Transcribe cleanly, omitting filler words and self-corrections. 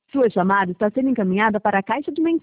Sua chamada está sendo encaminhada para a caixa de mensagens.